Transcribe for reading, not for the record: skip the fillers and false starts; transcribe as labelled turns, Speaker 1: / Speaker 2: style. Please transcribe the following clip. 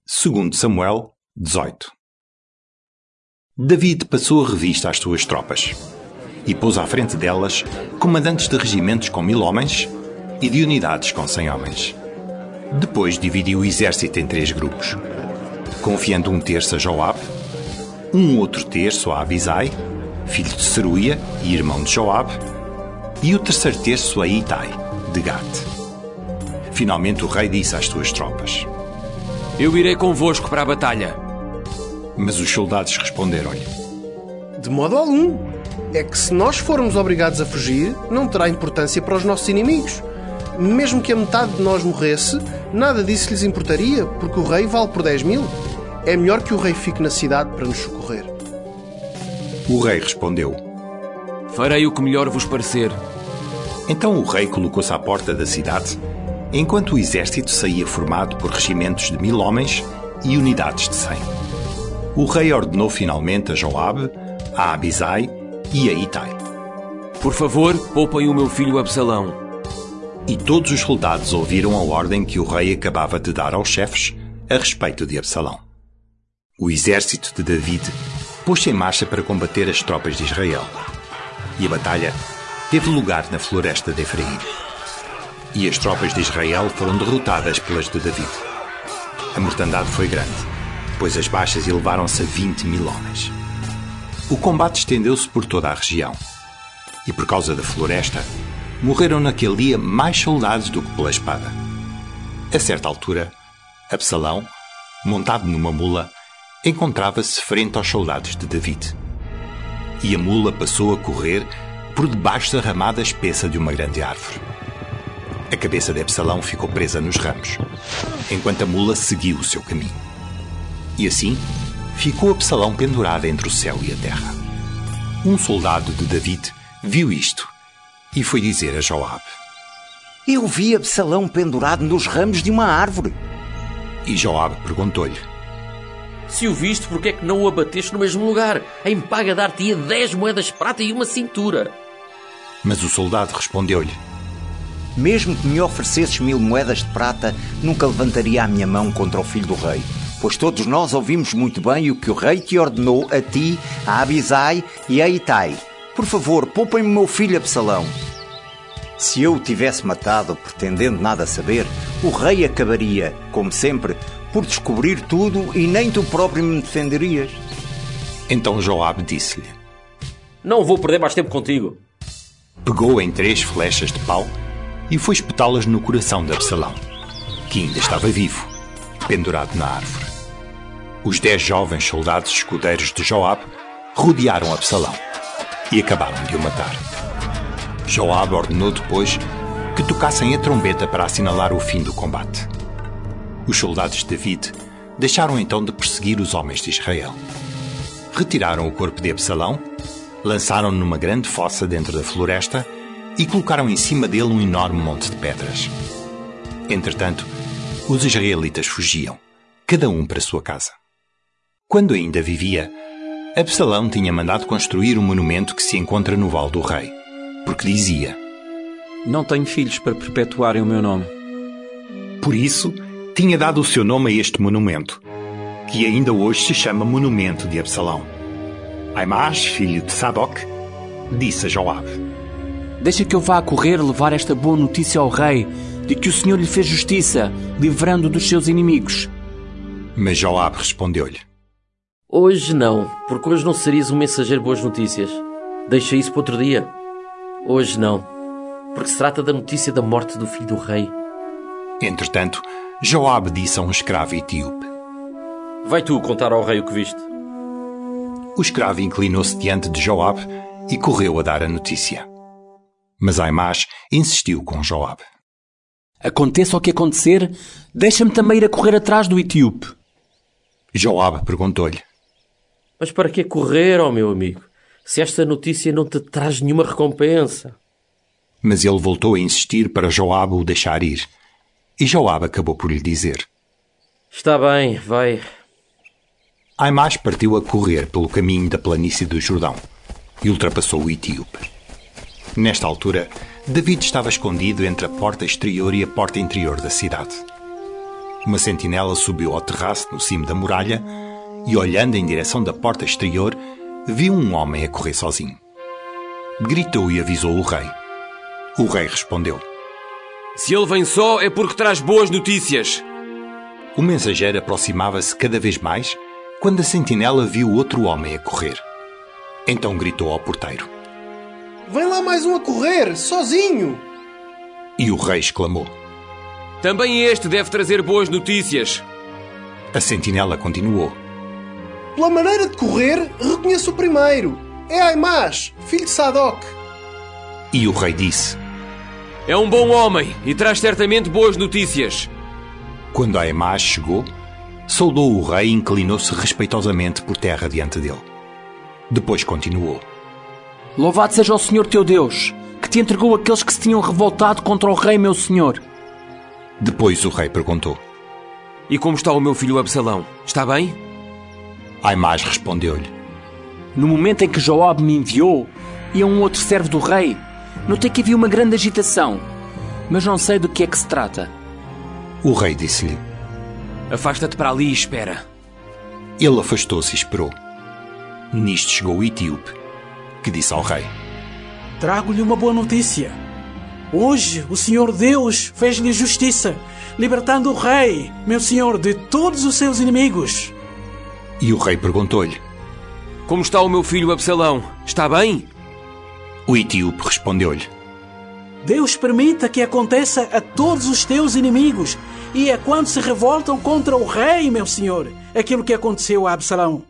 Speaker 1: 2 Samuel 18. David passou a revista às suas tropas e pôs à frente delas comandantes de regimentos com 1000 homens e de unidades com 100 homens. Depois dividiu o exército em 3 grupos, confiando um terço a Joabe, um outro terço a Abisai, filho de Seruia e irmão de Joabe, e o terceiro terço a Itai, de Gate. Finalmente o rei disse às suas tropas:
Speaker 2: Eu irei convosco para a batalha.
Speaker 1: Mas os soldados responderam-lhe:
Speaker 3: De modo algum. É que se nós formos obrigados a fugir, não terá importância para os nossos inimigos. Mesmo que a metade de nós morresse, nada disso lhes importaria, porque o rei vale por 10.000. É melhor que o rei fique na cidade para nos socorrer.
Speaker 1: O rei respondeu:
Speaker 2: Farei o que melhor vos parecer.
Speaker 1: Então o rei colocou-se à porta da cidade, enquanto o exército saía formado por regimentos de 1000 homens e unidades de 100. O rei ordenou finalmente a Joabe, a Abisai e a Itai:
Speaker 2: Por favor, poupem o meu filho Absalão.
Speaker 1: E todos os soldados ouviram a ordem que o rei acabava de dar aos chefes a respeito de Absalão. O exército de David pôs-se em marcha para combater as tropas de Israel. E a batalha teve lugar na floresta de Efraim. E as tropas de Israel foram derrotadas pelas de David. A mortandade foi grande, pois as baixas elevaram-se a 20.000 homens. O combate estendeu-se por toda a região. E por causa da floresta, morreram naquele dia mais soldados do que pela espada. A certa altura, Absalão, montado numa mula, encontrava-se frente aos soldados de David. E a mula passou a correr por debaixo da ramada espessa de uma grande árvore. A cabeça de Absalão ficou presa nos ramos, enquanto a mula seguiu o seu caminho. E assim, ficou Absalão pendurado entre o céu e a terra. Um soldado de David viu isto e foi dizer a Joabe:
Speaker 4: Eu vi Absalão pendurado nos ramos de uma árvore.
Speaker 1: E Joabe perguntou-lhe:
Speaker 5: Se o viste, por que é que não o abateste no mesmo lugar? Em paga dar-te-ia 10 moedas de prata e uma cintura.
Speaker 1: Mas o soldado respondeu-lhe:
Speaker 4: Mesmo que me oferecesses 1000 moedas de prata, nunca levantaria a minha mão contra o filho do rei. Pois todos nós ouvimos muito bem o que o rei te ordenou a ti, a Abisai e a Itai. Por favor, poupem-me meu filho Absalão. Se eu o tivesse matado, pretendendo nada saber, o rei acabaria, como sempre, por descobrir tudo e nem tu próprio me defenderias.
Speaker 1: Então Joabe disse-lhe:
Speaker 5: Não vou perder mais tempo contigo.
Speaker 1: Pegou em 3 flechas de pau e foi espetá-las no coração de Absalão, que ainda estava vivo, pendurado na árvore. Os 10 jovens soldados escudeiros de Joabe rodearam Absalão e acabaram de o matar. Joabe ordenou depois que tocassem a trombeta para assinalar o fim do combate. Os soldados de David deixaram então de perseguir os homens de Israel. Retiraram o corpo de Absalão, lançaram-no numa grande fossa dentro da floresta e colocaram em cima dele um enorme monte de pedras. Entretanto, os israelitas fugiam, cada um para a sua casa. Quando ainda vivia, Absalão tinha mandado construir um monumento que se encontra no Vale do Rei, porque dizia:
Speaker 6: Não tenho filhos para perpetuarem o meu nome.
Speaker 1: Por isso, tinha dado o seu nome a este monumento, que ainda hoje se chama Monumento de Absalão. Aimaas, filho de Sadoc, disse a Joabe:
Speaker 6: Deixa que eu vá a correr levar esta boa notícia ao rei, de que o Senhor lhe fez justiça, livrando dos seus inimigos.
Speaker 1: Mas Joabe respondeu-lhe:
Speaker 5: Hoje não, porque hoje não serias um mensageiro de boas notícias. Deixa isso para outro dia. Hoje não, porque se trata da notícia da morte do filho do rei.
Speaker 1: Entretanto, Joabe disse a um escravo etíope:
Speaker 5: Vai tu contar ao rei o que viste.
Speaker 1: O escravo inclinou-se diante de Joabe e correu a dar a notícia. Mas Aimaas insistiu com Joabe:
Speaker 6: Aconteça o que acontecer, deixa-me também ir a correr atrás do etíope.
Speaker 1: Joabe perguntou-lhe:
Speaker 5: Mas para que correr, ó meu amigo, se esta notícia não te traz nenhuma recompensa?
Speaker 1: Mas ele voltou a insistir para Joabe o deixar ir. E Joabe acabou por lhe dizer:
Speaker 5: Está bem, vai.
Speaker 1: Aimaas partiu a correr pelo caminho da planície do Jordão e ultrapassou o etíope. Nesta altura, David estava escondido entre a porta exterior e a porta interior da cidade. uma sentinela subiu ao terraço no cimo da muralha e, olhando em direção da porta exterior, viu um homem a correr sozinho. Gritou e avisou o rei. O rei respondeu:
Speaker 2: Se ele vem só é porque traz boas notícias.
Speaker 1: O mensageiro aproximava-se cada vez mais quando a sentinela viu outro homem a correr. Então gritou ao porteiro:
Speaker 3: Vem lá mais um a correr, sozinho!
Speaker 1: E o rei exclamou:
Speaker 2: Também este deve trazer boas notícias.
Speaker 1: A sentinela continuou:
Speaker 3: Pela maneira de correr, reconheço o primeiro. É Aimaas, filho de Sadoc.
Speaker 1: E o rei disse:
Speaker 2: É um bom homem e traz certamente boas notícias.
Speaker 1: Quando Aimaas chegou, saudou o rei e inclinou-se respeitosamente por terra diante dele. Depois continuou:
Speaker 6: Louvado seja o Senhor teu Deus, que te entregou aqueles que se tinham revoltado contra o rei meu senhor.
Speaker 1: Depois o rei perguntou:
Speaker 2: E como está o meu filho Absalão? Está bem?
Speaker 1: Aimaas respondeu-lhe:
Speaker 6: No momento em que Joabe me enviou, e a um outro servo do rei, notei que havia uma grande agitação, mas não sei do que é que se trata.
Speaker 1: O rei disse-lhe:
Speaker 2: Afasta-te para ali e espera.
Speaker 1: Ele afastou-se e esperou. Nisto chegou o etíope, que disse ao rei:
Speaker 7: Trago-lhe uma boa notícia. Hoje o Senhor Deus fez-lhe justiça, libertando o rei, meu senhor, de todos os seus inimigos.
Speaker 1: E o rei perguntou-lhe:
Speaker 2: Como está o meu filho Absalão? Está bem?
Speaker 1: O etíope respondeu-lhe:
Speaker 7: Deus permita que aconteça a todos os teus inimigos, e é quando se revoltam contra o rei, meu senhor, aquilo que aconteceu a Absalão.